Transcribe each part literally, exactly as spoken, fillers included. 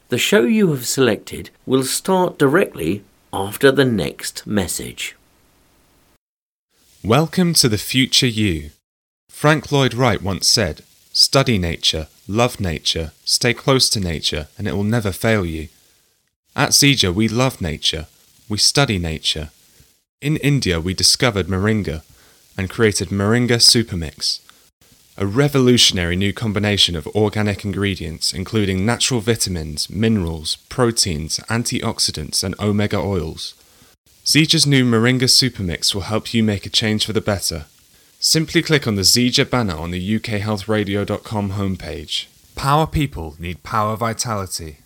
The show you have selected will start directly after the next message. Welcome to the future you. Frank Lloyd Wright once said, "Study nature, love nature, stay close to nature, and it will never fail you." At Zija, we love nature. We study nature. In India, we discovered moringa and created Moringa Supermix, a revolutionary new combination of organic ingredients including natural vitamins, minerals, proteins, antioxidants, and omega oils. Zija's new Moringa Supermix will help you make a change for the better. Simply click on the Zija banner on the U K health radio dot com homepage. Power people need power vitality.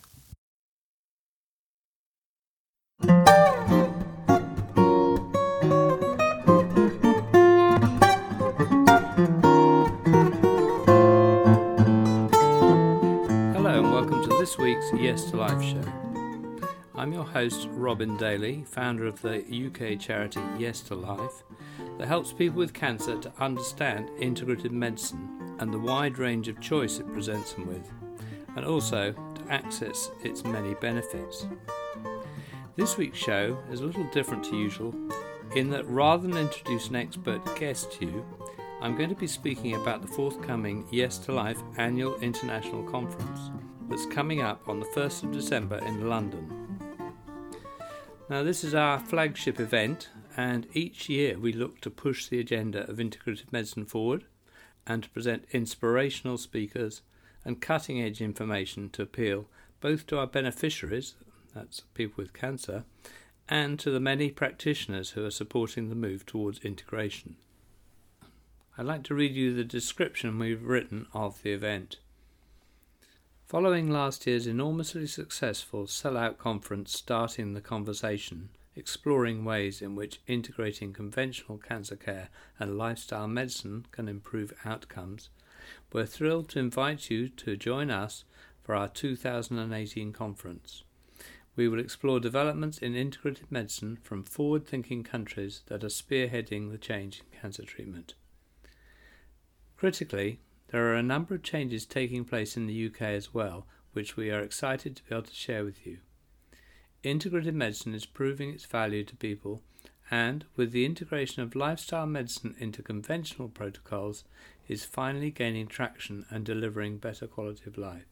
This week's Yes to Life show. I'm your host Robin Daly, founder of the U K charity Yes to Life that helps people with cancer to understand integrative medicine and the wide range of choice it presents them with, and also to access its many benefits. This week's show is a little different to usual in that rather than introduce an expert guest to you, I'm going to be speaking about the forthcoming Yes to Life annual international conference that's coming up on the first of December in London. Now, this is our flagship event, and each year we look to push the agenda of integrative medicine forward and to present inspirational speakers and cutting-edge information to appeal both to our beneficiaries, that's people with cancer, and to the many practitioners who are supporting the move towards integration. I'd like to read you the description we've written of the event. Following last year's enormously successful Sell-Out conference starting the conversation, exploring ways in which integrating conventional cancer care and lifestyle medicine can improve outcomes, we're thrilled to invite you to join us for our two thousand eighteen conference. We will explore developments in integrative medicine from forward-thinking countries that are spearheading the change in cancer treatment. Critically, there are a number of changes taking place in the U K as well, which we are excited to be able to share with you. Integrative medicine is proving its value to people, and with the integration of lifestyle medicine into conventional protocols, is finally gaining traction and delivering better quality of life.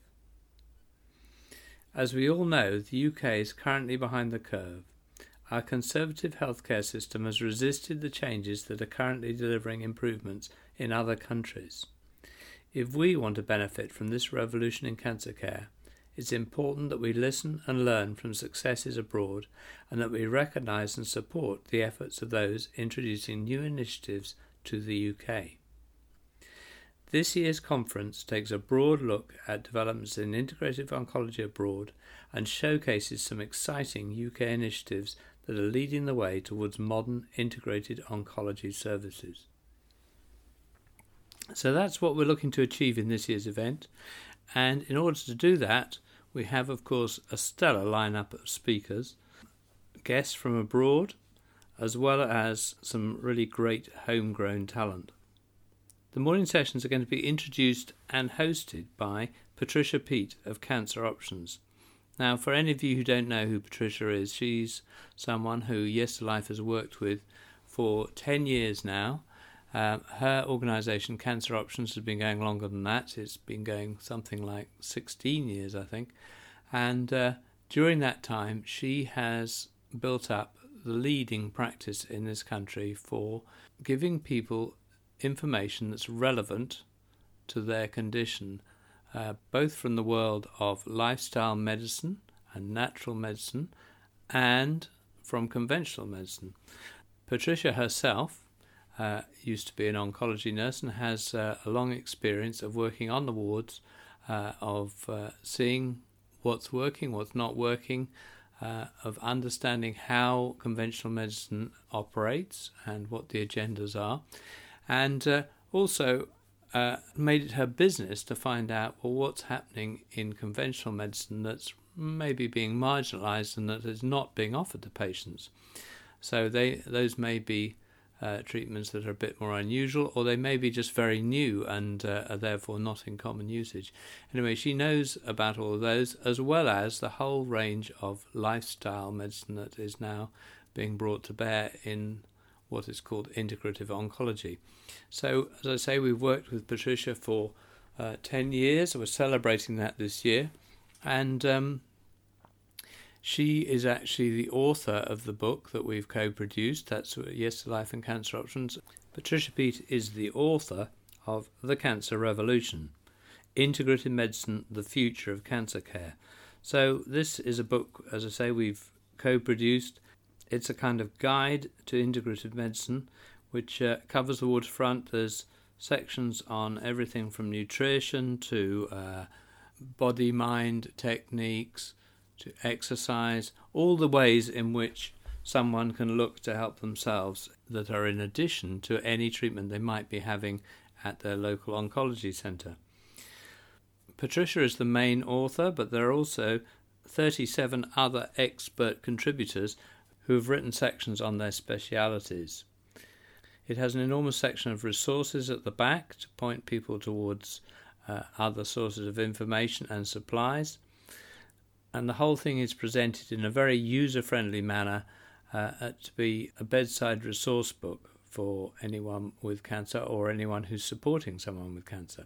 As we all know, the U K is currently behind the curve. Our conservative healthcare system has resisted the changes that are currently delivering improvements in other countries. If we want to benefit from this revolution in cancer care, it's important that we listen and learn from successes abroad and that we recognise and support the efforts of those introducing new initiatives to the U K. This year's conference takes a broad look at developments in integrative oncology abroad and showcases some exciting U K initiatives that are leading the way towards modern integrated oncology services. So that's what we're looking to achieve in this year's event, and in order to do that, we have, of course, a stellar lineup of speakers, guests from abroad, as well as some really great homegrown talent. The morning sessions are going to be introduced and hosted by Patricia Peat of Cancer Options. Now, for any of you who don't know who Patricia is, she's someone who Yes to Life has worked with for ten years now. Uh, her organisation, Cancer Options, has been going longer than that. It's been going something like sixteen years, I think. And uh, during that time, she has built up the leading practice in this country for giving people information that's relevant to their condition, uh, both from the world of lifestyle medicine and natural medicine and from conventional medicine. Patricia herself Uh, used to be an oncology nurse and has uh, a long experience of working on the wards, uh, of uh, seeing what's working, what's not working, uh, of understanding how conventional medicine operates and what the agendas are, and uh, also uh, made it her business to find out, well, what's happening in conventional medicine that's maybe being marginalised and that is not being offered to patients. So they those may be uh, treatments that are a bit more unusual, or they may be just very new and uh, are therefore not in common usage. Anyway, she knows about all of those, as well as the whole range of lifestyle medicine that is now being brought to bear in what is called integrative oncology. So, as I say, we've worked with Patricia for uh, ten years. We're celebrating that this year. And um, she is actually the author of the book that we've co-produced. That's Yes to Life and Cancer Options. Patricia Peat is the author of The Cancer Revolution, Integrative Medicine, The Future of Cancer Care. So this is a book, as I say, we've co-produced. It's a kind of guide to integrative medicine, which uh, covers the waterfront. There's sections on everything from nutrition to uh, body-mind techniques, to exercise, all the ways in which someone can look to help themselves that are in addition to any treatment they might be having at their local oncology centre. Patricia is the main author, but there are also thirty-seven other expert contributors who have written sections on their specialities. It has an enormous section of resources at the back to point people towards uh, other sources of information and supplies. And the whole thing is presented in a very user-friendly manner uh, to be a bedside resource book for anyone with cancer or anyone who's supporting someone with cancer.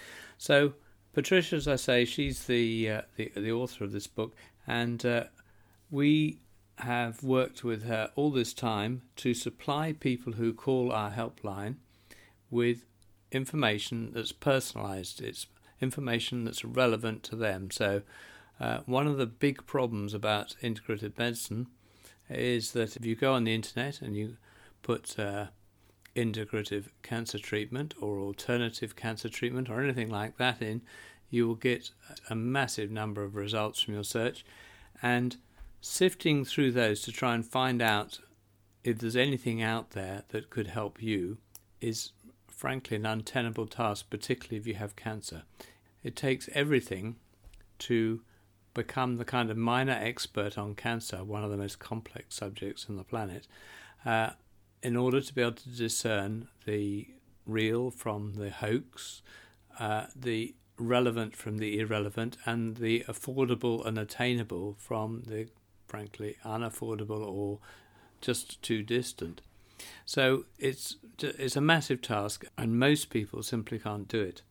So Patricia, as I say, she's the uh, the, the author of this book, and uh, we have worked with her all this time to supply people who call our helpline with information that's personalised. It's information that's relevant to them. So uh, one of the big problems about integrative medicine is that if you go on the internet and you put uh, integrative cancer treatment or alternative cancer treatment or anything like that in, you will get a massive number of results from your search, and sifting through those to try and find out if there's anything out there that could help you is frankly an untenable task, particularly if you have cancer. It takes everything to become the kind of minor expert on cancer, one of the most complex subjects on the planet, uh, in order to be able to discern the real from the hoax, uh, the relevant from the irrelevant, and the affordable and attainable from the frankly unaffordable or just too distant. So it's it's a massive task, and most people simply can't do it.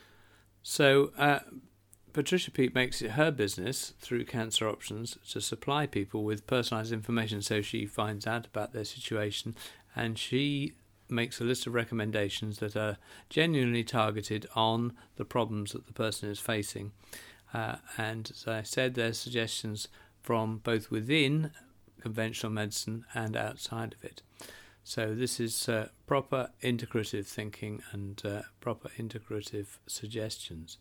So uh, Patricia Peat makes it her business through Cancer Options to supply people with personalised information, so she finds out about their situation and she makes a list of recommendations that are genuinely targeted on the problems that the person is facing. Uh, and as I said, there's suggestions from both within conventional medicine and outside of it. So this is uh, proper integrative thinking and uh, proper integrative suggestions.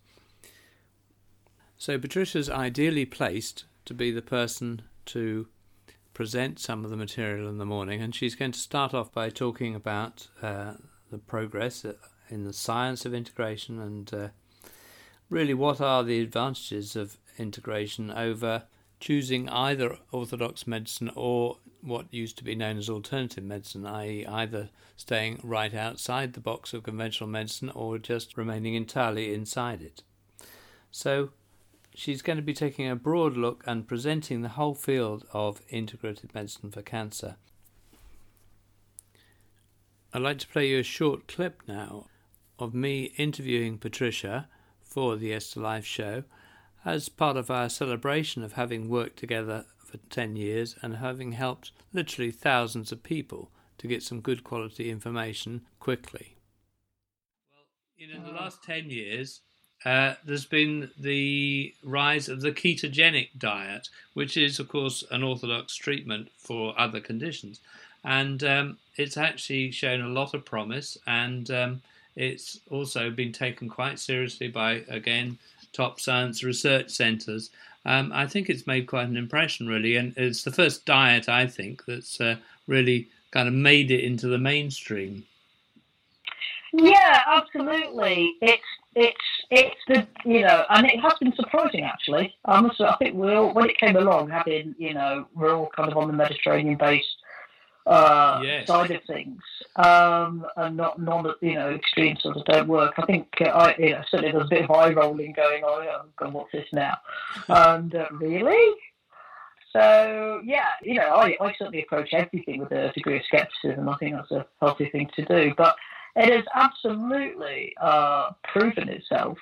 So Patricia's ideally placed to be the person to present some of the material in the morning, and she's going to start off by talking about uh, the progress in the science of integration and uh, really what are the advantages of integration over choosing either orthodox medicine or what used to be known as alternative medicine, that is either staying right outside the box of conventional medicine or just remaining entirely inside it. So she's going to be taking a broad look and presenting the whole field of integrative medicine for cancer. I'd like to play you a short clip now of me interviewing Patricia for the Yes to Life show as part of our celebration of having worked together for ten years and having helped literally thousands of people to get some good quality information quickly. Well, you know, in the last ten years, Uh, there's been the rise of the ketogenic diet, which is, of course, an orthodox treatment for other conditions. And um, it's actually shown a lot of promise, and um, it's also been taken quite seriously by, again, top science research centres. Um, I think it's made quite an impression, really, and it's the first diet, I think, that's uh, really kind of made it into the mainstream. Yeah, absolutely. It's it's it's the you know, and it has been surprising actually. I must I think we all when it came along, having you know we're all kind of on the Mediterranean-based uh, yes. side of things, um, and not non you know extreme sort of don't work. I think uh, I you know certainly there's a bit of eye rolling going on. Oh God, what's this now? And uh, really. So, yeah, you know, I, I certainly approach everything with a degree of skepticism. I think that's a healthy thing to do. But it has absolutely uh, proven itself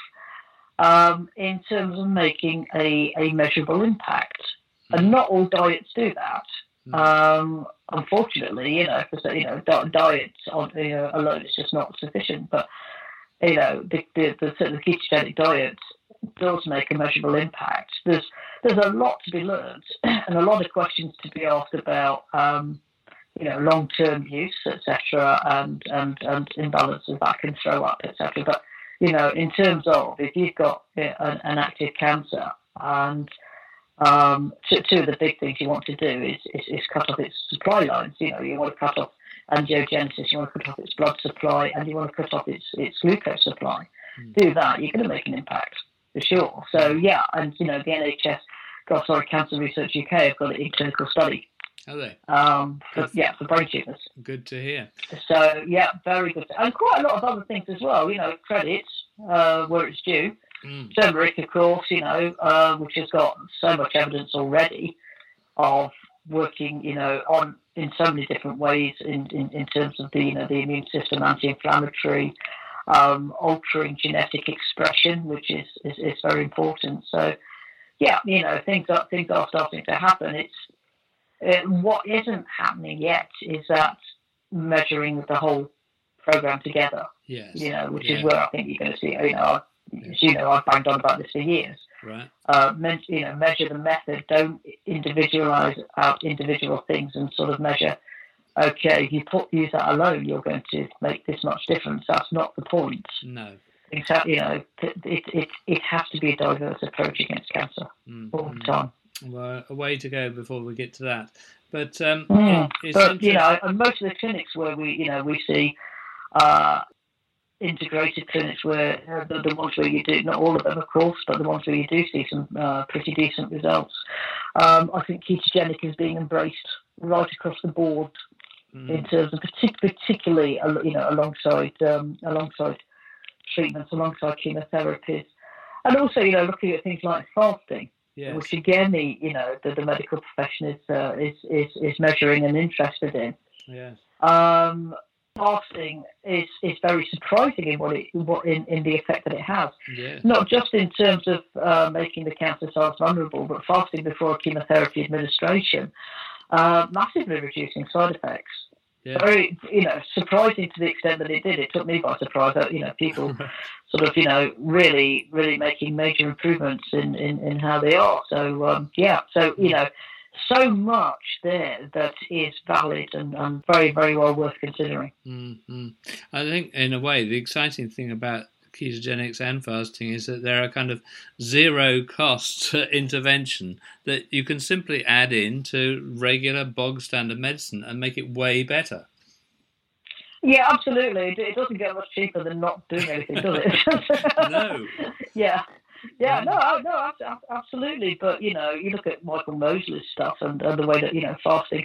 um, in terms of making a, a measurable impact. Mm. And not all diets do that. Mm. Um, unfortunately, you know, because, you know, diet on, you know, alone is just not sufficient. But, you know, the, the, the, the ketogenic diet does make a measurable impact. There's there's a lot to be learned and a lot of questions to be asked about, um, you know, long-term use, et cetera, and, and, and imbalances that can throw up, et cetera. But, you know, in terms of if you've got you know, an, an active cancer, and um, two, two of the big things you want to do is, is, is cut off its supply lines. You know, you want to cut off angiogenesis, you want to cut off its blood supply, and you want to cut off its, its glucose supply. Mm. Do that, you're going to make an impact. For sure. So, yeah, and, you know, the N H S, God, sorry, Cancer Research U K have got it in clinical study. Are they? Um, for, yeah, for brain tumours. Good to hear. So, yeah, very good. And quite a lot of other things as well, you know, credits uh, where it's due. Mm. Turmeric, of course, you know, uh, which has got so much evidence already of working, you know, on in so many different ways in, in, in terms of the, you know, the immune system, anti-inflammatory, Um, altering genetic expression, which is, is, is very important. So, yeah, you know, things are things are starting to happen. It's uh, what isn't happening yet is that measuring the whole program together. Yes. You know, which yeah. is where I think you're going to see. You know, I've, yes. as you know, I've banged on about this for years. Right. Uh, me- you know, measure the method. Don't individualize out individual things and sort of measure. Okay, if you put, use that alone, you're going to make this much difference. That's not the point. No. Exactly, you know, it, it, it, it has to be a diverse approach against cancer mm, all the time. Well, a way to go before we get to that. But, um, mm, it, but you know, and most of the clinics where we, you know, we see uh, integrated clinics where uh, the, the ones where you do, not all of them, of course, but the ones where you do see some uh, pretty decent results. Um, I think ketogenic is being embraced right across the board. Mm. In terms of partic- particularly, you know, alongside um, alongside treatments, alongside chemotherapies, and also, you know, looking at things like fasting, yes. which again, the you know, the, the medical profession is, uh, is is is measuring and interested in. Yes. Um, fasting is, is very surprising in what it what in, in the effect that it has. Yes. Not just in terms of uh, making the cancer cells vulnerable, but fasting before chemotherapy administration. Uh, massively reducing side effects. Yeah. Very, you know, surprising to the extent that it did. It took me by surprise that, you know, people sort of, you know, really, really making major improvements in, in, in how they are. So, um, yeah, so, you know, so much there that is valid and, and very, very well worth considering. Mm-hmm. I think, in a way, the exciting thing about ketogenics and fasting is that they're a kind of zero cost intervention that you can simply add in to regular bog standard medicine and make it way better. Yeah, absolutely. It doesn't get much cheaper than not doing anything, does it? No. Yeah. Yeah, no, no, absolutely. But, you know, you look at Michael Mosley's stuff and, and the way that, you know, fasting,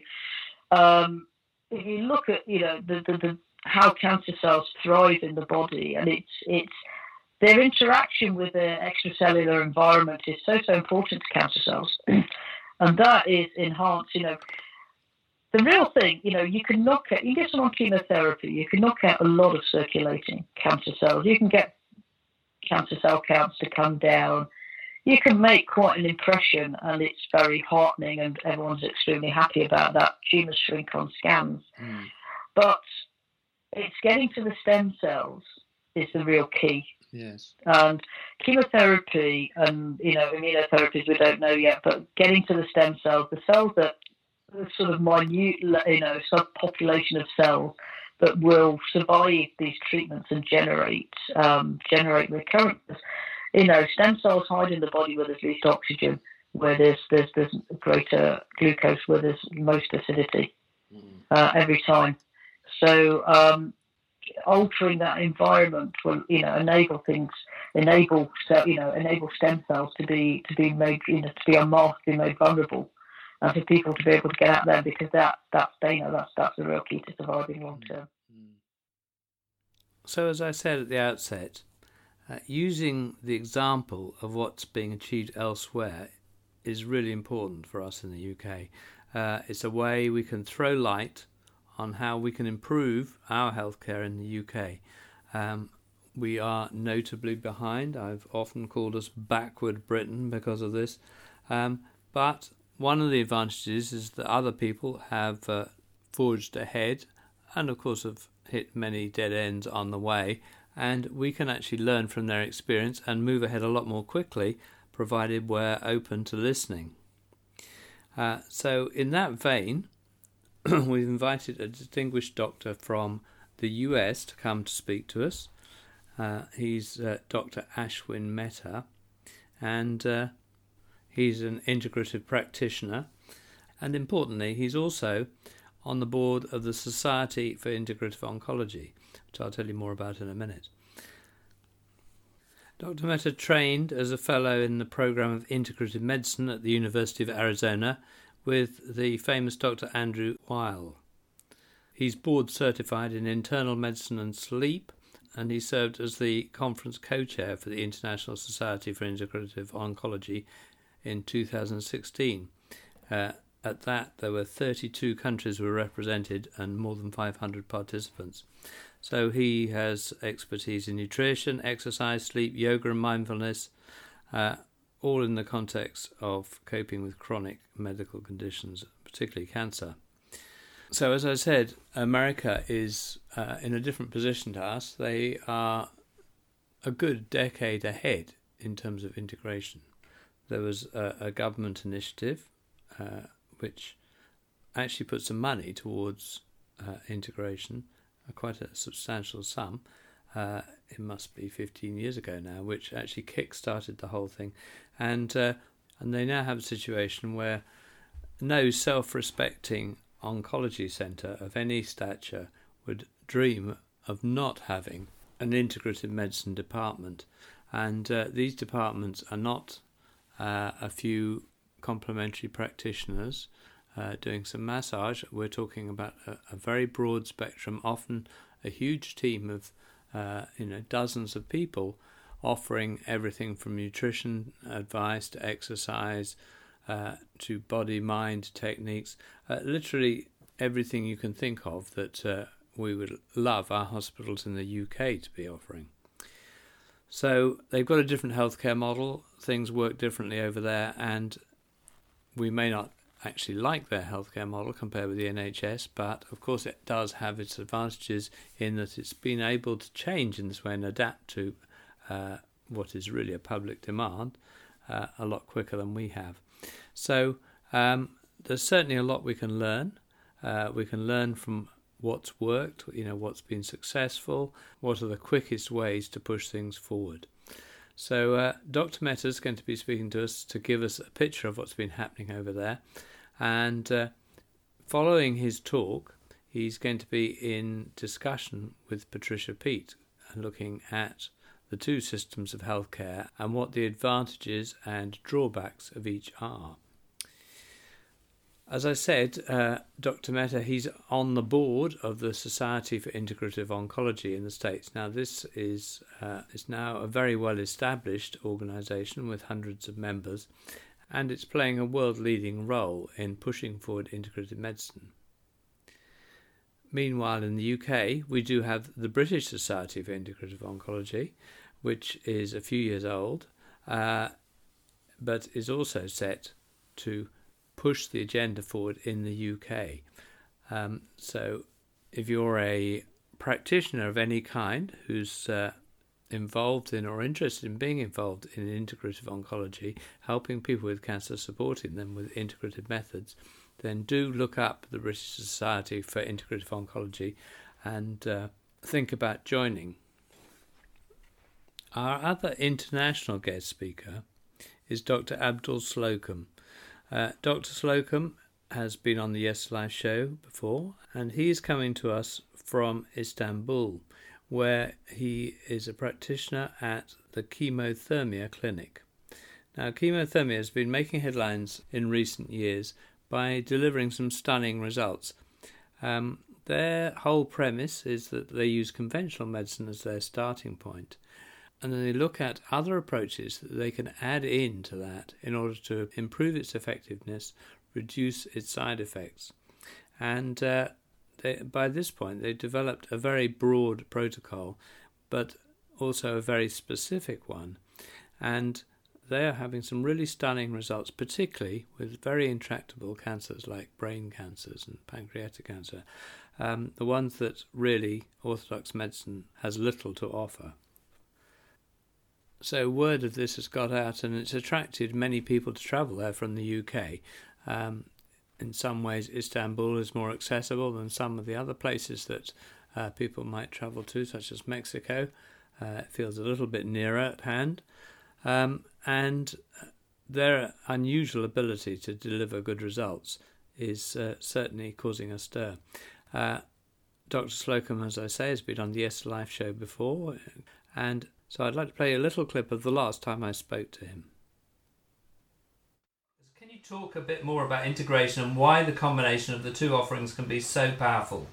um, if you look at, you know, the, the, the how cancer cells thrive in the body, and it's it's their interaction with the extracellular environment is so so important to cancer cells, and that is enhanced. You know, the real thing. You know, you can knock out. You get someone on chemotherapy. You can knock out a lot of circulating cancer cells. You can get cancer cell counts to come down. You can make quite an impression, and it's very heartening, and everyone's extremely happy about that. Tumours shrink on scans, mm. but it's getting to the stem cells is the real key. Yes. And chemotherapy and, you know, immunotherapies we don't know yet, but getting to the stem cells, the cells that the sort of minute, you know, subpopulation of cells that will survive these treatments and generate um, generate recurrence. You know, stem cells hide in the body where there's least oxygen, where there's there's, there's greater glucose, where there's most acidity mm. uh, every time. So um, altering that environment will, you know, enable things, enable, you know, enable stem cells to be to be made, you know, to be unmasked, to be made vulnerable and for people to be able to get out there, because that that's you know that's that's the real key to surviving long term. So, as I said at the outset, uh, using the example of what's being achieved elsewhere is really important for us in the U K. Uh, it's a way we can throw light on how we can improve our healthcare in the U K. Um, we are notably behind. I've often called us backward Britain because of this. Um, but one of the advantages is that other people have uh, forged ahead and, of course, have hit many dead ends on the way. And we can actually learn from their experience and move ahead a lot more quickly, provided we're open to listening. Uh, so in that vein, we've invited a distinguished doctor from the U S to come to speak to us. Uh, he's uh, Doctor Ashwin Mehta, and uh, he's an integrative practitioner, and importantly, he's also on the board of the Society for Integrative Oncology, which I'll tell you more about in a minute. Doctor Mehta trained as a fellow in the program of integrative medicine at the University of Arizona with the famous Doctor Andrew Weil. He's board certified in internal medicine and sleep, and he served as the conference co-chair for the International Society for Integrative Oncology in two thousand sixteen. Uh, at that, there were thirty-two countries were represented and more than five hundred participants. So he has expertise in nutrition, exercise, sleep, yoga and mindfulness, uh, all in the context of coping with chronic medical conditions, particularly cancer. So as I said, America is uh, in a different position to us. They are a good decade ahead in terms of integration. There was a, a government initiative uh, which actually put some money towards uh, integration, uh, quite a substantial sum. Uh, it must be fifteen years ago now, which actually kick-started the whole thing. And, uh, and they now have a situation where no self-respecting oncology centre of any stature would dream of not having an integrative medicine department. And uh, these departments are not uh, a few complementary practitioners uh, doing some massage. We're talking about a, a very broad spectrum, often a huge team of uh, you know dozens of people offering everything from nutrition advice to exercise uh, to body-mind techniques, uh, literally everything you can think of that uh, we would love our hospitals in the U K to be offering. So they've got a different healthcare model, things work differently over there, and we may not actually like their healthcare model compared with the N H S, but of course it does have its advantages in that it's been able to change in this way and adapt to uh, what is really a public demand uh, a lot quicker than we have. So um, there's certainly a lot we can learn. Uh, we can learn from what's worked, you know, what's been successful, what are the quickest ways to push things forward. So uh, Doctor Mehta is going to be speaking to us to give us a picture of what's been happening over there. And uh, following his talk, he's going to be in discussion with Patricia Peat, looking at the two systems of healthcare and what the advantages and drawbacks of each are. As I said, uh, Doctor Mehta, he's on the board of the Society for Integrative Oncology in the States. Now, this is uh, is now a very well-established organisation with hundreds of members, and it's playing a world-leading role in pushing forward integrative medicine. Meanwhile, in the U K, we do have the British Society for Integrative Oncology, which is a few years old, uh, but is also set to push the agenda forward in the U K. Um, so if you're a practitioner of any kind who's uh, involved in or interested in being involved in integrative oncology, helping people with cancer, supporting them with integrative methods, then do look up the British Society for Integrative Oncology and uh, think about joining. Our other international guest speaker is Doctor Abdul Slocum. Uh, Doctor Slocum has been on the Yes Life show before, and he is coming to us from Istanbul, where he is a practitioner at the Chemothermia Clinic. Now, chemothermia has been making headlines in recent years by delivering some stunning results. Um, their whole premise is that they use conventional medicine as their starting point, and then they look at other approaches that they can add in to that in order to improve its effectiveness, reduce its side effects. And uh, they, by this point, they've developed a very broad protocol, but also a very specific one. And they are having some really stunning results, particularly with very intractable cancers like brain cancers and pancreatic cancer, um, the ones that really orthodox medicine has little to offer. So word of this has got out, and it's attracted many people to travel there from the U K. Um, in some ways, Istanbul is more accessible than some of the other places that uh, people might travel to, such as Mexico. Uh, it feels a little bit nearer at hand. Um, and their unusual ability to deliver good results is uh, certainly causing a stir. Uh, Doctor Slocum, as I say, has been on the Yes to Life show before, and so I'd like to play a little clip of the last time I spoke to him. Can you talk a bit more about integration and why the combination of the two offerings can be so powerful?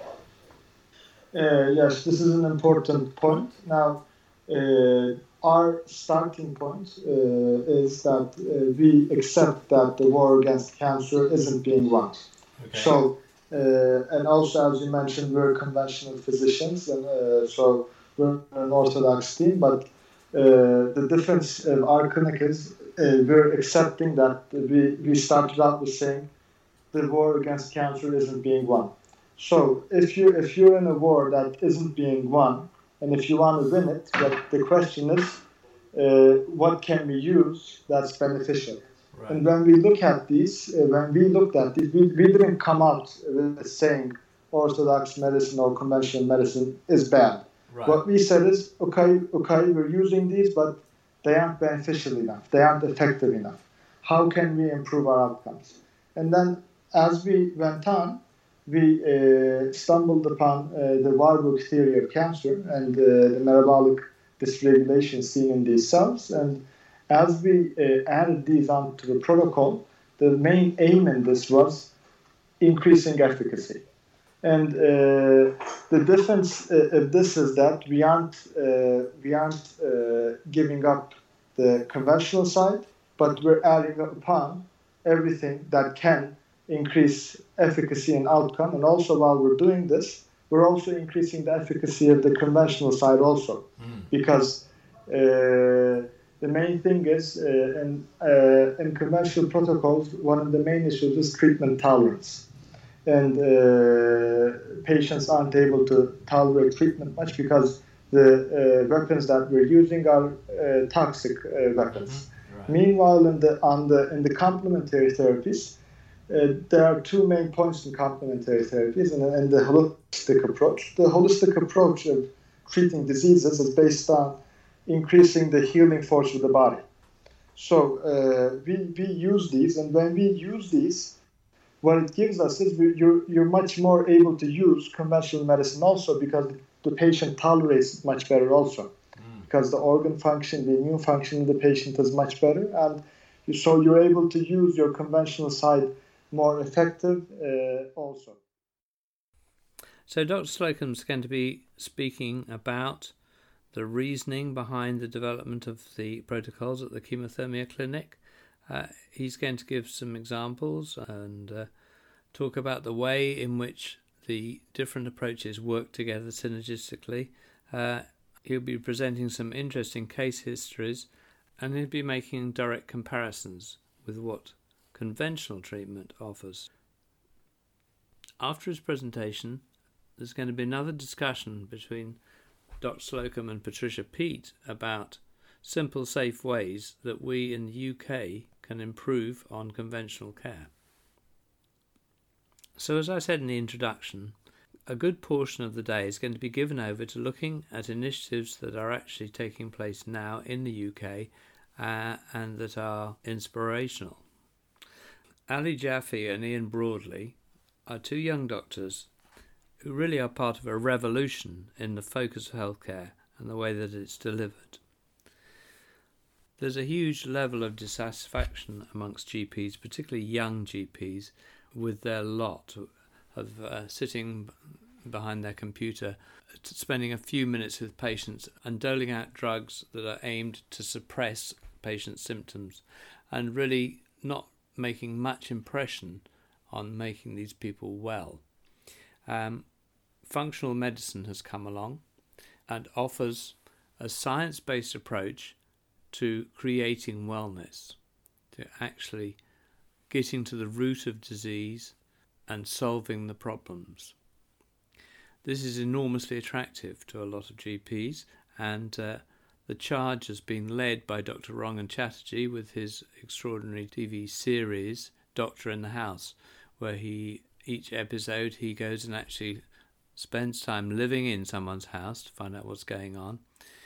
Uh, yes, this is an important point. Now, uh, our starting point uh, is that uh, we accept that the war against cancer isn't being won. Okay. So, uh, and also, as you mentioned, we're conventional physicians, and uh, so we're an orthodox team, but uh, the difference of our clinic is uh, we're accepting that we, we started out with saying the war against cancer isn't being won. So if you if you're in a war that isn't being won, and if you want to win it, but the question is, uh, what can we use that's beneficial? Right. And when we look at these, uh, when we looked at these, we, we didn't come out with saying orthodox medicine or conventional medicine is bad. Right. What we said is, okay, okay, we're using these, but they aren't beneficial enough. They aren't effective enough. How can we improve our outcomes? And then as we went on, we uh, stumbled upon uh, the Warburg theory of cancer and uh, the metabolic dysregulation seen in these cells. And as we uh, added these onto the protocol, the main aim in this was increasing efficacy. And uh, the difference uh, of this is that we aren't, uh, we aren't uh, giving up the conventional side, but we're adding upon everything that can increase efficacy and outcome. And also while we're doing this, we're also increasing the efficacy of the conventional side also. Mm. Because uh, the main thing is, uh, in, uh, in conventional protocols, one of the main issues is treatment tolerance. And uh, patients aren't able to tolerate treatment much because the uh, weapons that we're using are uh, toxic uh, weapons. Mm-hmm. Right. Meanwhile, in the, on the, in the complementary therapies, Uh, there are two main points in complementary therapies and, and the holistic approach. The holistic approach of treating diseases is based on increasing the healing force of the body. So uh, we, we use these, and when we use these, what it gives us is we, you're, you're much more able to use conventional medicine also because the patient tolerates it much better also. Mm. Because the organ function, the immune function of the patient is much better, and so you're able to use your conventional side more effective uh, also. So Doctor Slocum's going to be speaking about the reasoning behind the development of the protocols at the Chemothermia Clinic. Uh, he's going to give some examples and uh, talk about the way in which the different approaches work together synergistically. Uh, he'll be presenting some interesting case histories, and he'll be making direct comparisons with what conventional treatment offers. After his presentation, there's going to be another discussion between Doctor Slocum and Patricia Peat about simple, safe ways that we in the U K can improve on conventional care. So, as I said in the introduction, a good portion of the day is going to be given over to looking at initiatives that are actually taking place now in the U K uh, and that are inspirational. Ali Jaffe and Ian Broadley are two young doctors who really are part of a revolution in the focus of healthcare and the way that it's delivered. There's a huge level of dissatisfaction amongst G Ps, particularly young G Ps, with their lot of uh, sitting behind their computer, spending a few minutes with patients and doling out drugs that are aimed to suppress patients' symptoms, and really not making much impression on making these people well. Um, functional medicine has come along and offers a science-based approach to creating wellness, to actually getting to the root of disease and solving the problems. This is enormously attractive to a lot of G Ps, and uh, the charge has been led by Doctor Rangan Chatterjee with his extraordinary T V series, Doctor in the House, where he each episode he goes and actually spends time living in someone's house to find out what's going on.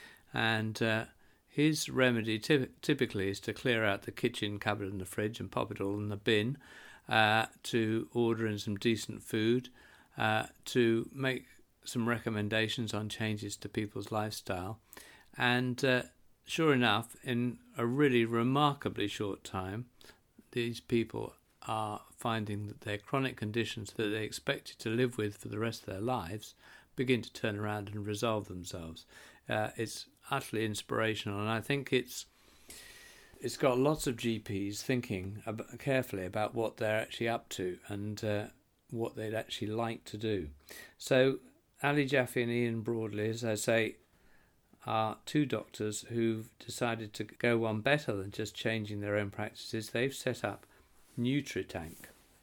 And uh, his remedy ty- typically is to clear out the kitchen cupboard and the fridge and pop it all in the bin, uh, to order in some decent food, uh, to make some recommendations on changes to people's lifestyle. And uh, sure enough, in a really remarkably short time, these people are finding that their chronic conditions that they expected to live with for the rest of their lives begin to turn around and resolve themselves. Uh, it's utterly inspirational, and I think it's it's got lots of G Ps thinking about, carefully about what they're actually up to and uh, what they'd actually like to do. So Ali Jaffe and Ian Broadley, as I say, are two doctors who've decided to go one better than just changing their own practices. They've set up NutriTank.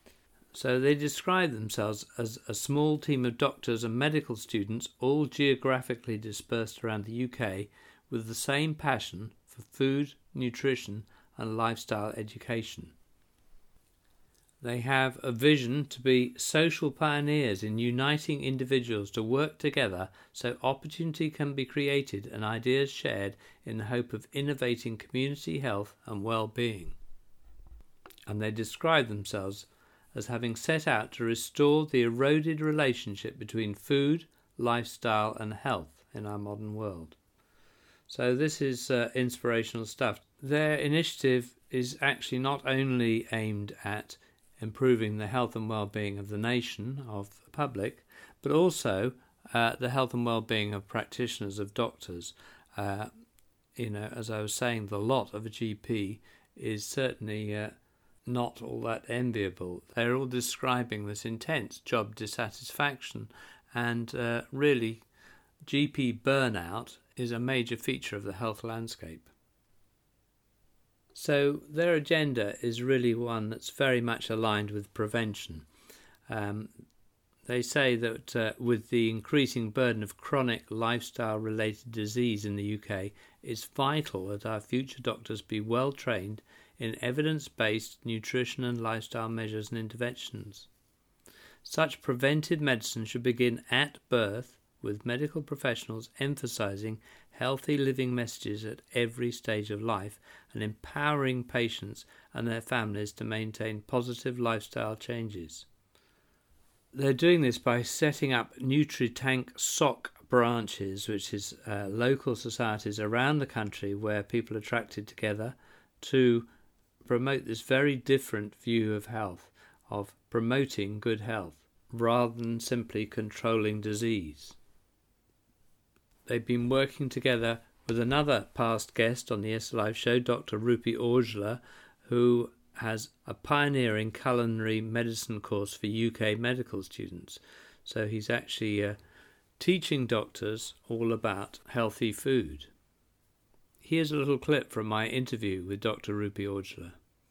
So they describe themselves as a small team of doctors and medical students, all geographically dispersed around the U K, with the same passion for food, nutrition and lifestyle education. They have a vision to be social pioneers in uniting individuals to work together so opportunity can be created and ideas shared in the hope of innovating community health and well-being. And they describe themselves as having set out to restore the eroded relationship between food, lifestyle and health in our modern world. So this is uh, inspirational stuff. Their initiative is actually not only aimed at improving the health and well-being of the nation, of the public, but also uh, the health and well-being of practitioners, of doctors. Uh, you know, as I was saying, the lot of a G P is certainly uh, not all that enviable. They're all describing this intense job dissatisfaction, and uh, really G P burnout is a major feature of the health landscape. So their agenda is really one that's very much aligned with prevention. Um, they say that uh, with the increasing burden of chronic lifestyle-related disease in the U K, it's vital that our future doctors be well trained in evidence-based nutrition and lifestyle measures and interventions. Such preventive medicine should begin at birth, with medical professionals emphasising healthy living messages at every stage of life and empowering patients and their families to maintain positive lifestyle changes. They're doing this by setting up NutriTank S O C branches, which is uh, local societies around the country where people are attracted together to promote this very different view of health, of promoting good health, rather than simply controlling disease. They've been working together with another past guest on the Yes to Life show, Doctor Rupi Aujla, who has a pioneering culinary medicine course for U K medical students. So he's actually uh, teaching doctors all about healthy food. Here's a little clip from my interview with Doctor Rupi Aujla.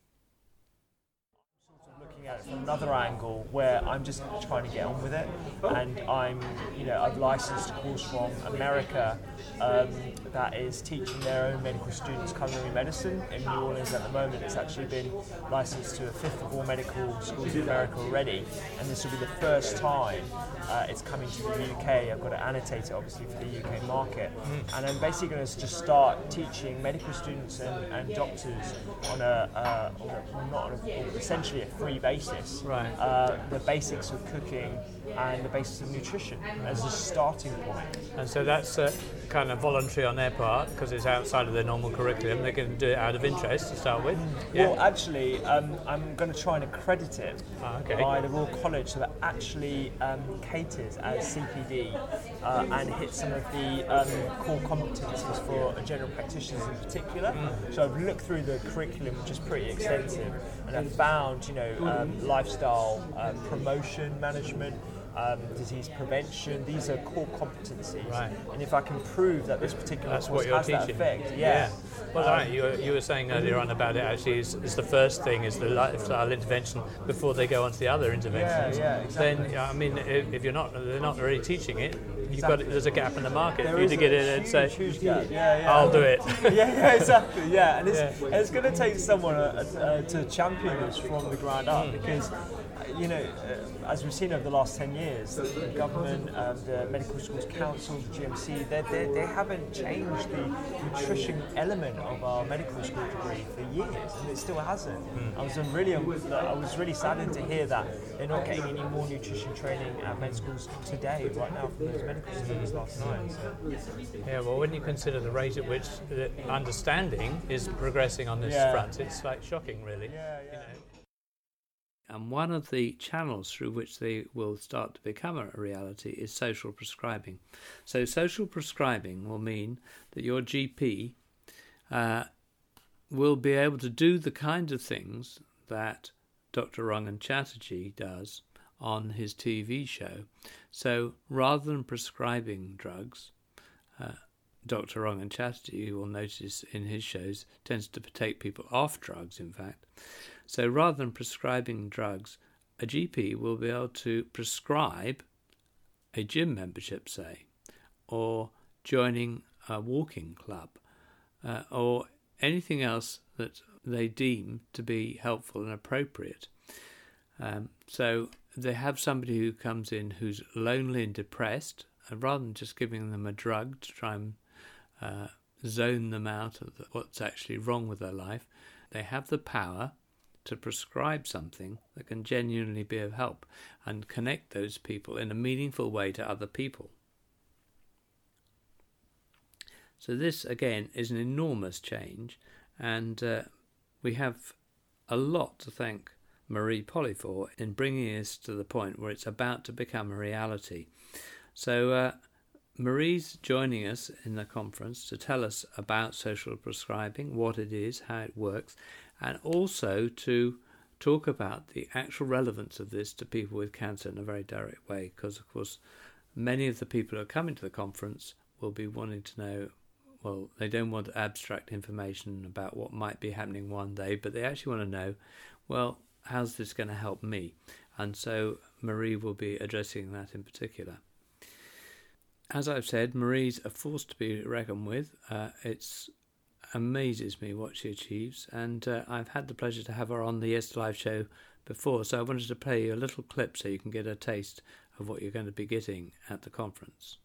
Looking at it from another angle, where I'm just trying to get on with it, and I'm, you know, I've licensed a course from America um, that is teaching their own medical students culinary medicine in New Orleans at the moment. It's actually been licensed to a fifth of all medical schools in America already, and this will be the first time uh, it's coming to the U K. I've got to annotate it obviously for the U K market, and I'm basically going to just start teaching medical students and, and doctors on a, uh, on a not on a, essentially a free basis. basis. Right. Uh, the basics of cooking and the basics of nutrition as a starting point. And so that's uh, kind of voluntary on their part because it's outside of their normal curriculum. They can do it out of interest to start with. Yeah. Well, actually, um, I'm going to try and accredit it Ah, okay. by the Royal College so that actually um, caters as C P D uh, and hits some of the um, core competencies for general practitioners in particular. Mm. So I've looked through the curriculum, which is pretty extensive, and I've found, you know, um, lifestyle uh, promotion management, Um, disease prevention. These are core competencies, right. And if I can prove that this particular That's course what you're has teaching. that effect, yeah. yeah. Well, um, right. You were, you were saying earlier on about it. Actually, is, is the first thing is the lifestyle intervention before they go on to the other interventions. Yeah, yeah, exactly. Then, yeah, I mean, if, if you're not, they're not really teaching it. You've Exactly. got there's a gap in the market There for you is to get a in and huge, say, huge gap. Yeah, yeah. I'll do it. yeah, yeah, exactly. Yeah, and it's Yeah. and it's going to take someone uh, uh, to champion this from the ground up because, uh, you know, uh, as we've seen over the last ten years, the government, um, the Medical Schools Council, the G M C, they they haven't changed the nutrition element of our medical school degree for years, and it still hasn't. I was um, really, I was really saddened to hear that they're not getting any more nutrition training at med schools today, right now, from those medical students last night. So. Yeah, well, when you consider the rate at which the understanding is progressing on this Yeah. front, it's like shocking, really. Yeah, yeah. You know. And one of the channels through which they will start to become a reality is social prescribing. So social prescribing will mean that your G P uh, will be able to do the kind of things that Doctor Rangan Chatterjee does on his T V show. So rather than prescribing drugs, uh, Doctor Rangan Chatterjee, you will notice in his shows, tends to take people off drugs, in fact. So rather than prescribing drugs, a G P will be able to prescribe a gym membership, say, or joining a walking club, uh, or anything else that they deem to be helpful and appropriate. Um, so they have somebody who comes in who's lonely and depressed, and rather than just giving them a drug to try and uh, zone them out of the, what's actually wrong with their life, they have the power to prescribe something that can genuinely be of help and connect those people in a meaningful way to other people. So this, again, is an enormous change, and uh, we have a lot to thank Marie Polly for in bringing us to the point where it's about to become a reality. So uh, Marie's joining us in the conference to tell us about social prescribing, what it is, how it works, and also to talk about the actual relevance of this to people with cancer in a very direct way, because, of course, many of the people who are coming to the conference will be wanting to know, well, they don't want abstract information about what might be happening one day, but they actually want to know, well, how's this going to help me? And so Marie will be addressing that in particular. As I've said, Marie's a force to be reckoned with. Uh, it's amazes me what she achieves, and uh, I've had the pleasure to have her on the Yes to Life show before, so I wanted to play you a little clip so you can get a taste of what you're going to be getting at the conference.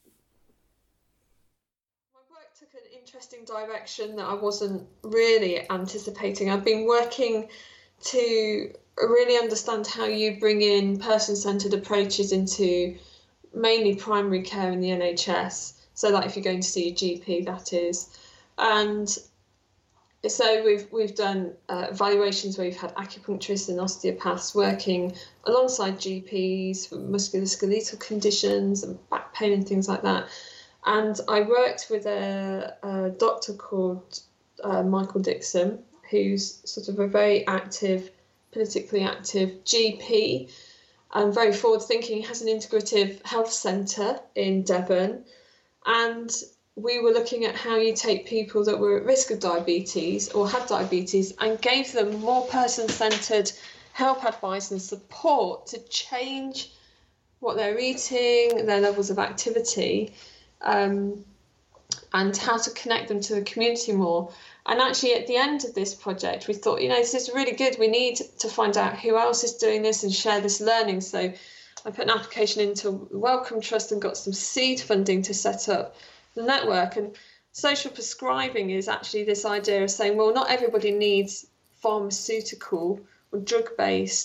My work took an interesting direction that I wasn't really anticipating. I've been working to really understand how you bring in person-centred approaches into mainly primary care in the N H S, so that if you're going to see a G P, that is. And so we've we've done uh, evaluations where we've had acupuncturists and osteopaths working alongside G Ps for musculoskeletal conditions and back pain and things like that. And I worked with a, a doctor called uh, Michael Dixon, who's sort of a very active, politically active G P and very forward-thinking. He has an integrative health centre in Devon, and we were looking at how you take people that were at risk of diabetes or had diabetes and gave them more person-centred help, advice and support to change what they're eating, their levels of activity, um, and how to connect them to the community more. And actually at the end of this project, we thought, you know, this is really good. We need to find out who else is doing this and share this learning. So I put an application into Wellcome Trust and got some seed funding to set up the network. And social prescribing is actually this idea of saying, well, not everybody needs pharmaceutical or drug-based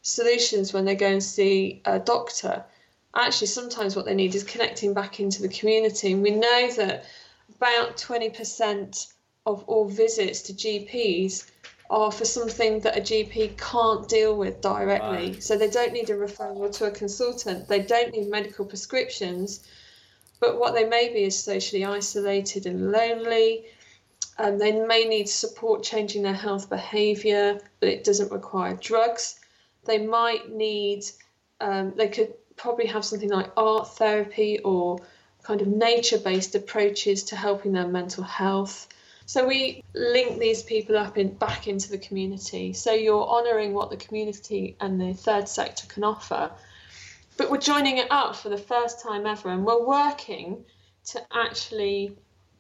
solutions when they go and see a doctor. Actually, sometimes what they need is connecting back into the community. And we know that about twenty percent of all visits to G Ps are for something that a G P can't deal with directly. Right. So they don't need a referral to a consultant. They don't need medical prescriptions. But what they may be is socially isolated and lonely. Um, they may need support changing their health behaviour, but it doesn't require drugs. They might need, um, they could probably have something like art therapy or kind of nature-based approaches to helping their mental health. So we link these people up in back into the community. So you're honouring what the community and the third sector can offer, but we're joining it up for the first time ever, and we're working to actually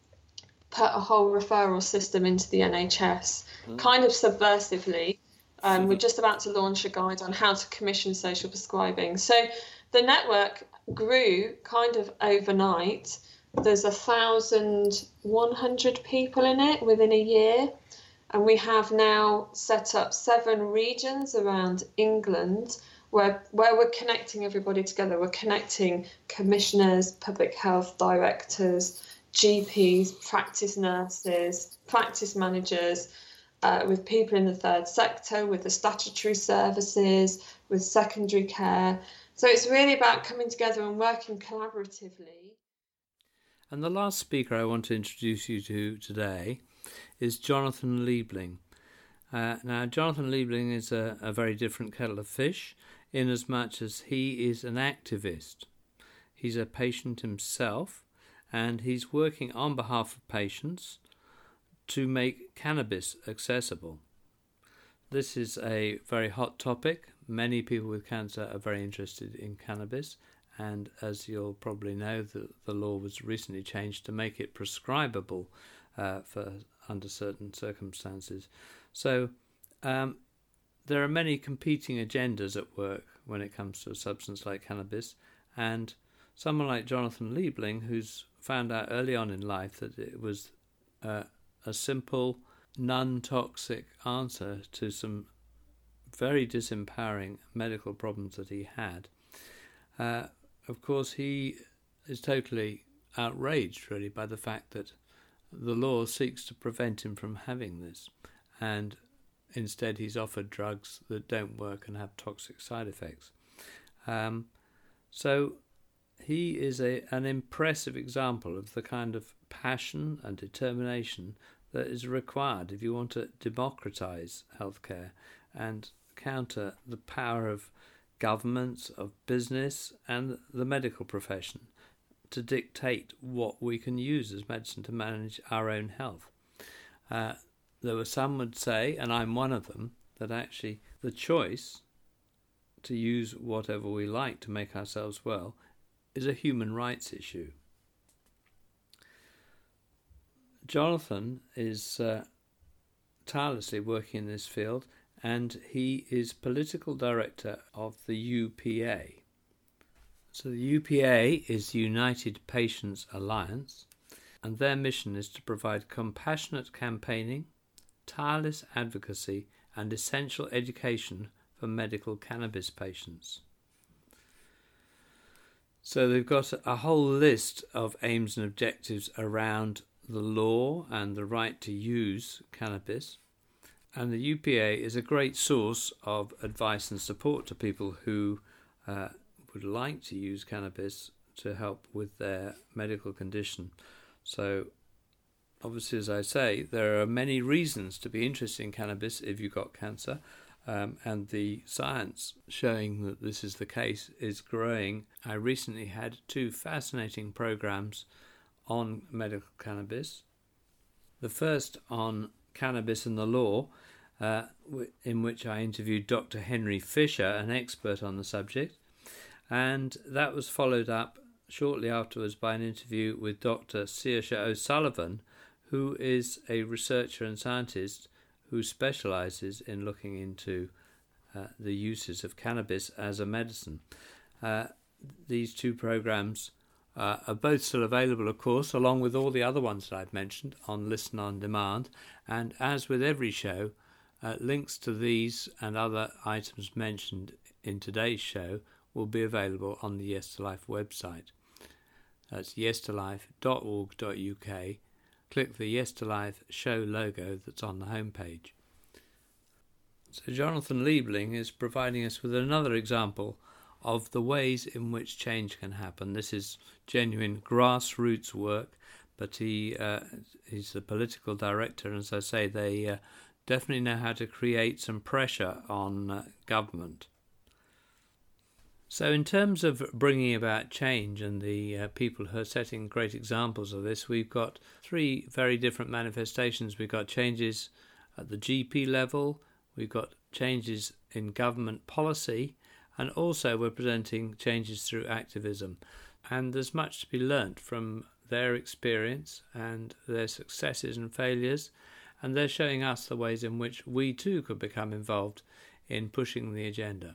put a whole referral system into the N H S, mm. kind of subversively. Um, we're just about to launch a guide on how to commission social prescribing. So the network grew kind of overnight. There's a thousand one hundred people in it within a year, and we have now set up seven regions around England where where we're connecting everybody together. We're connecting commissioners, public health directors, G Ps, practice nurses, practice managers, uh, with people in the third sector, with the statutory services, with secondary care. So it's really about coming together and working collaboratively. And the last speaker I want to introduce you to today is Jonathan Liebling. Uh, now, Jonathan Liebling is a, a very different kettle of fish in as much as he is an activist. He's a patient himself, and he's working on behalf of patients to make cannabis accessible. This is a very hot topic. Many people with cancer are very interested in cannabis, and as you'll probably know, the, the law was recently changed to make it prescribable uh, for under certain circumstances. So um, there are many competing agendas at work when it comes to a substance like cannabis, and someone like Jonathan Liebling, who's found out early on in life that it was uh, a simple, non-toxic answer to some very disempowering medical problems that he had. Uh, of course, he is totally outraged, really, by the fact that the law seeks to prevent him from having this, and instead he's offered drugs that don't work and have toxic side effects. Um, so he is a, an impressive example of the kind of passion and determination that is required if you want to democratise healthcare and counter the power of governments, of business and the medical profession to dictate what we can use as medicine to manage our own health. Uh, there were some would say, and I'm one of them, that actually the choice to use whatever we like to make ourselves well is a human rights issue. Jonathan is uh, tirelessly working in this field, and he is political director of the U P A. So the U P A is United Patients Alliance, and their mission is to provide compassionate campaigning, tireless advocacy, and essential education for medical cannabis patients. So they've got a whole list of aims and objectives around the law and the right to use cannabis. And the U P A is a great source of advice and support to people who uh, would like to use cannabis to help with their medical condition. So obviously, as I say, there are many reasons to be interested in cannabis if you've got cancer. Um, and the science showing that this is the case is growing. I recently had two fascinating programs on medical cannabis. The first on cannabis and the law, uh, in which I interviewed Doctor Henry Fisher, an expert on the subject, and that was followed up shortly afterwards by an interview with Doctor Saoirse O'Sullivan, who is a researcher and scientist who specialises in looking into uh, the uses of cannabis as a medicine. Uh, these two programs uh, are both still available, of course, along with all the other ones that I've mentioned on Listen on Demand. And as with every show, Uh, links to these and other items mentioned in today's show will be available on the Yes to Life website. That's yes to life dot org dot U K. Click the Yes to Life show logo that's on the homepage. So Jonathan Liebling is providing us with another example of the ways in which change can happen. This is genuine grassroots work, but he uh, he's the political director, and as I say, they uh, definitely know how to create some pressure on uh, government. So in terms of bringing about change and the uh, people who are setting great examples of this, we've got three very different manifestations. We've got changes at the G P level, we've got changes in government policy, and also we're presenting changes through activism. And there's much to be learnt from their experience and their successes and failures, and they're showing us the ways in which we too could become involved in pushing the agenda.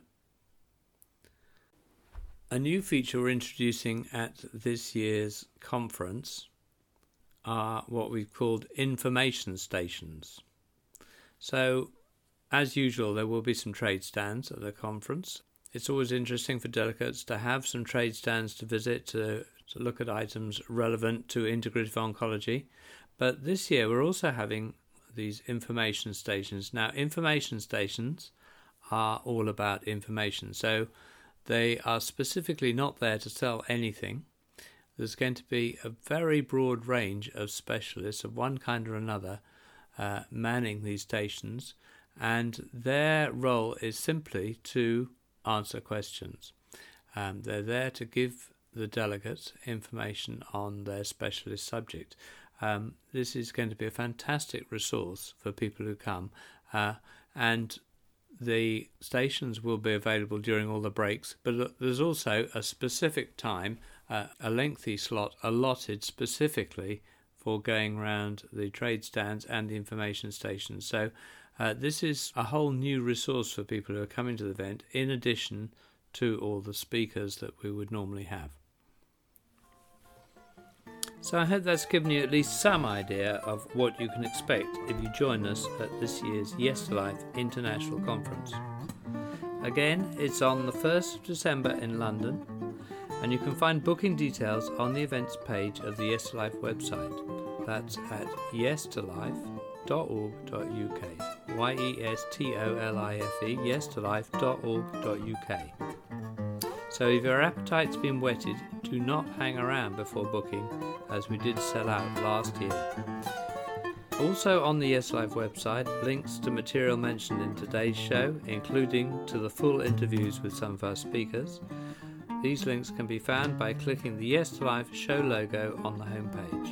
A new feature we're introducing at this year's conference are what we've called information stations. So, as usual, there will be some trade stands at the conference. It's always interesting for delegates to have some trade stands to visit, to, to look at items relevant to integrative oncology. But this year we're also having these information stations. Now, information stations are all about information, so they are specifically not there to sell anything. There's going to be a very broad range of specialists of one kind or another uh, manning these stations, and their role is simply to answer questions. Um, they're there to give the delegates information on their specialist subject. Um, this is going to be a fantastic resource for people who come, uh, and the stations will be available during all the breaks, but there's also a specific time, uh, a lengthy slot allotted specifically for going around the trade stands and the information stations. So uh, this is a whole new resource for people who are coming to the event, in addition to all the speakers that we would normally have. So I hope that's given you at least some idea of what you can expect if you join us at this year's Yes to Life International Conference. Again, it's on the first of December in London, and you can find booking details on the events page of the Yes to Life website. That's at yes to life dot org dot U K. Y E S T O L I F E, yes to life dot org dot U K. So if your appetite's been whetted, do not hang around before booking, as we did sell out last year. Also on the Yes Life website, links to material mentioned in today's show, including to the full interviews with some of our speakers. These links can be found by clicking the Yes to Life show logo on the homepage.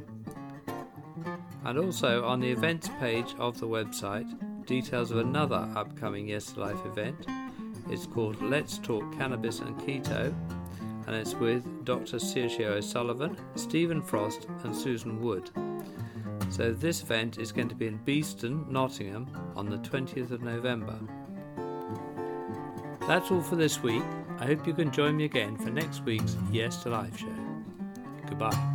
And also on the events page of the website, details of another upcoming Yes to Life event. It's called Let's Talk Cannabis and Keto, and it's with Doctor Saoirse O'Sullivan, Stephen Frost and Susan Wood. So this event is going to be in Beeston, Nottingham on the twentieth of November. That's all for this week. I hope you can join me again for next week's Yes to Life show. Goodbye.